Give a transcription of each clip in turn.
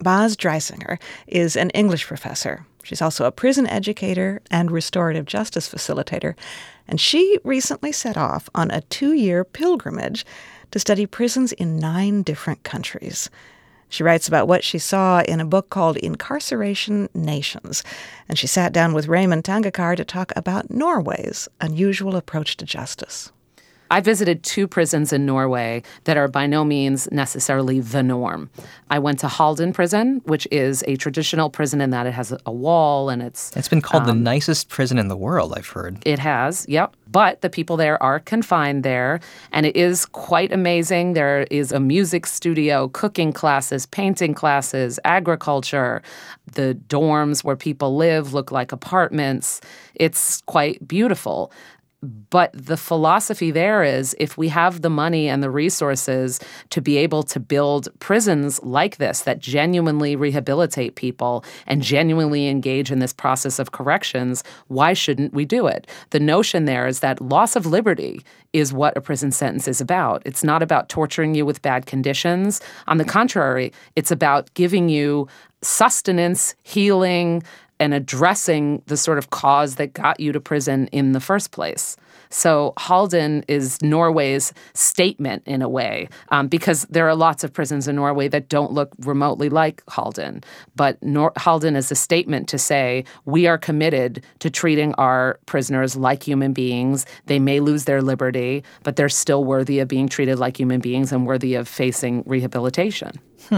Baz Dreisinger is an English professor. She's also a prison educator and restorative justice facilitator, and she recently set off on a 2-year pilgrimage to study prisons in 9 different countries. She writes about what she saw in a book called Incarceration Nations, and she sat down with Raymond Tangakar to talk about Norway's unusual approach to justice. I visited 2 prisons in Norway that are by no means necessarily the norm. I went to Halden Prison, which is a traditional prison in that it has a wall and it's been called the nicest prison in the world, I've heard. It has, yep. But the people there are confined there, and it is quite amazing. There is a music studio, cooking classes, painting classes, agriculture. The dorms where people live look like apartments. It's quite beautiful. But the philosophy there is if we have the money and the resources to be able to build prisons like this that genuinely rehabilitate people and genuinely engage in this process of corrections, why shouldn't we do it? The notion there is that loss of liberty is what a prison sentence is about. It's not about torturing you with bad conditions. On the contrary, it's about giving you sustenance, healing, and addressing the sort of cause that got you to prison in the first place. So Halden is Norway's statement in a way, because there are lots of prisons in Norway that don't look remotely like Halden. But Halden is a statement to say, we are committed to treating our prisoners like human beings. They may lose their liberty, but they're still worthy of being treated like human beings and worthy of facing rehabilitation.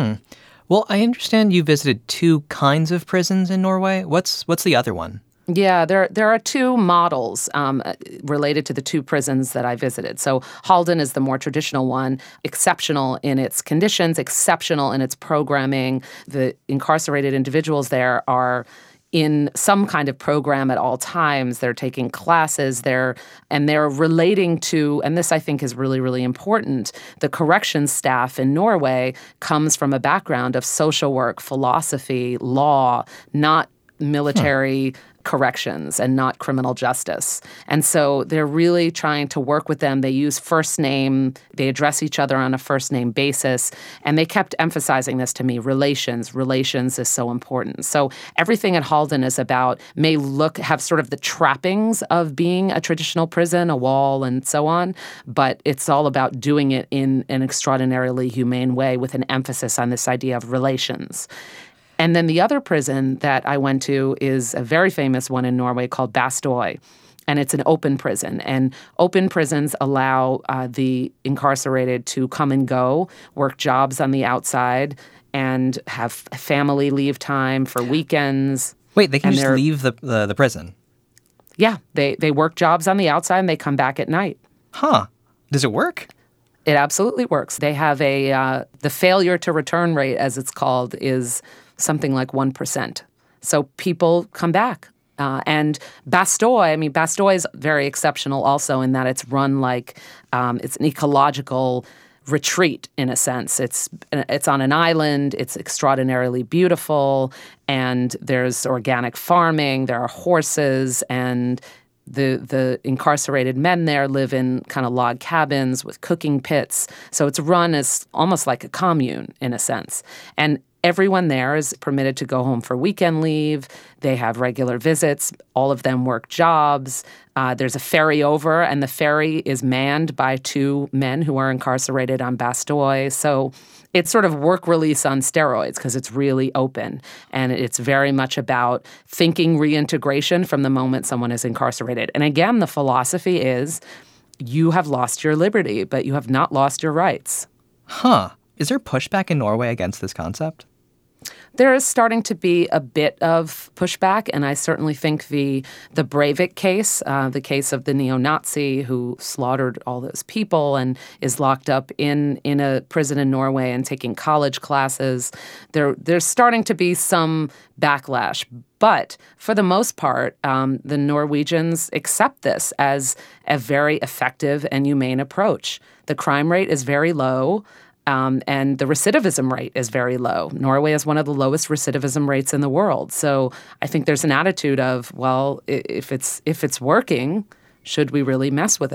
Well, I understand you visited 2 kinds of prisons in Norway. What's the other one? Yeah, there are 2 models related to the 2 prisons that I visited. So Halden is the more traditional one, exceptional in its conditions, exceptional in its programming. The incarcerated individuals there are in some kind of program at all times. They're taking classes, they're relating to, and this I think is really, really important, the corrections staff in Norway comes from a background of social work, philosophy, law, not military corrections and not criminal justice. And so they're really trying to work with them. They use first name. They address each other on a first name basis. And they kept emphasizing this to me, relations. Relations is so important. So everything at Halden is about, have sort of the trappings of being a traditional prison, a wall and so on, but it's all about doing it in an extraordinarily humane way with an emphasis on this idea of relations. And then the other prison that I went to is a very famous one in Norway called Bastøy, and it's an open prison. And open prisons allow the incarcerated to come and go, work jobs on the outside, and have family leave time for weekends. Wait, they can just leave the prison? Yeah, they work jobs on the outside and they come back at night. Huh. Does it work? It absolutely works. They have the failure to return rate, as it's called, is something like 1%. So people come back. And Bastøy is very exceptional also in that it's run like it's an ecological retreat in a sense. It's on an island. It's extraordinarily beautiful, and there's organic farming. There are horses, and the incarcerated men there live in kind of log cabins with cooking pits. So it's run as almost like a commune in a sense. And everyone there is permitted to go home for weekend leave. They have regular visits. All of them work jobs. There's a ferry over, and the ferry is manned by 2 men who are incarcerated on Bastøy. So it's sort of work release on steroids because it's really open. And it's very much about thinking reintegration from the moment someone is incarcerated. And again, the philosophy is you have lost your liberty, but you have not lost your rights. Huh. Is there pushback in Norway against this concept? There is starting to be a bit of pushback, and I certainly think the Breivik case, the case of the neo-Nazi who slaughtered all those people and is locked up in a prison in Norway and taking college classes, there's starting to be some backlash. But for the most part, the Norwegians accept this as a very effective and humane approach. The crime rate is very low. And the recidivism rate is very low. Norway has one of the lowest recidivism rates in the world. So I think there's an attitude of, well, if it's working, should we really mess with it?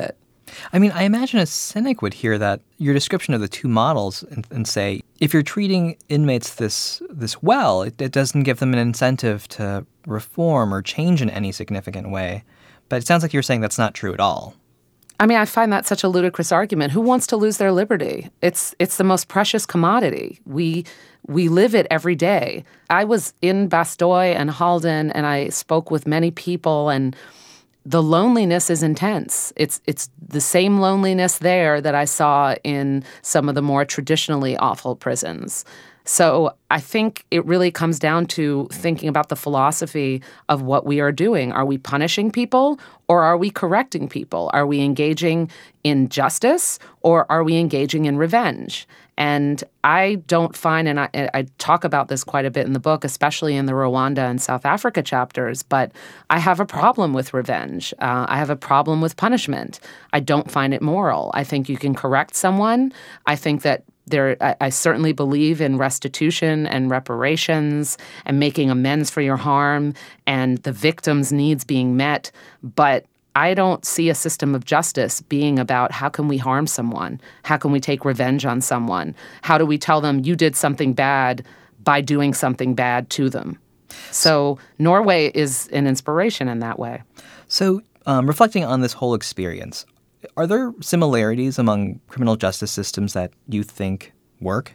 I mean, I imagine a cynic would hear that your description of the two models and say, if you're treating inmates this well, it doesn't give them an incentive to reform or change in any significant way. But it sounds like you're saying that's not true at all. I mean, I find that such a ludicrous argument. Who wants to lose their liberty? It's the most precious commodity. We live it every day. I was in Bastogne and Halden, and I spoke with many people, and the loneliness is intense. It's the same loneliness there that I saw in some of the more traditionally awful prisons. So I think it really comes down to thinking about the philosophy of what we are doing. Are we punishing people or are we correcting people? Are we engaging in justice or are we engaging in revenge? And I don't find, and I talk about this quite a bit in the book, especially in the Rwanda and South Africa chapters, but I have a problem with revenge. I have a problem with punishment. I don't find it moral. I think you can correct someone. I think that I certainly believe in restitution and reparations and making amends for your harm and the victim's needs being met. But I don't see a system of justice being about how can we harm someone? How can we take revenge on someone? How do we tell them you did something bad by doing something bad to them? So Norway is an inspiration in that way. So reflecting on this whole experience, are there similarities among criminal justice systems that you think work?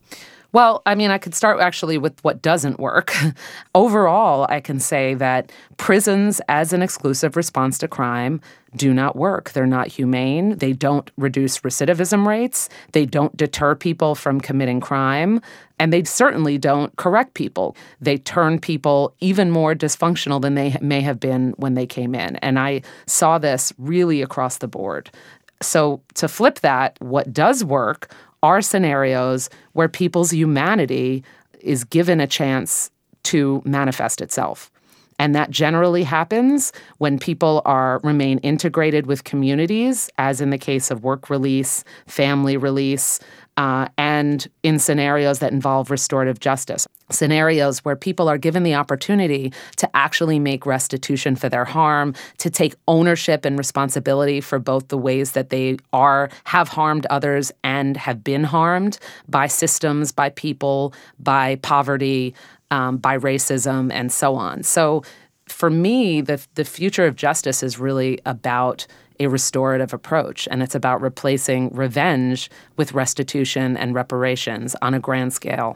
Well, I mean, I could start actually with what doesn't work. Overall, I can say that prisons as an exclusive response to crime do not work. They're not humane. They don't reduce recidivism rates. They don't deter people from committing crime. And they certainly don't correct people. They turn people even more dysfunctional than they may have been when they came in. And I saw this really across the board. So to flip that, what does work are scenarios where people's humanity is given a chance to manifest itself. And that generally happens when people remain integrated with communities, as in the case of work release, family release, and in scenarios that involve restorative justice. Scenarios where people are given the opportunity to actually make restitution for their harm, to take ownership and responsibility for both the ways that they have harmed others and have been harmed by systems, by people, by poverty, by racism, and so on. So for me, the future of justice is really about a restorative approach, and it's about replacing revenge with restitution and reparations on a grand scale.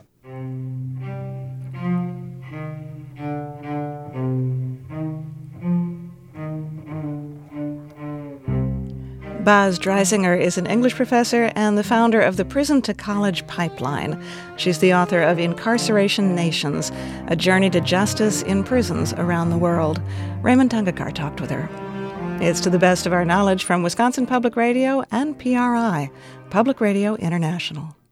Baz Dreisinger is an English professor and the founder of the Prison to College Pipeline. She's the author of Incarceration Nations, A Journey to Justice in Prisons Around the World. Raymond Tangakar talked with her. It's to the best of our knowledge from Wisconsin Public Radio and PRI, Public Radio International.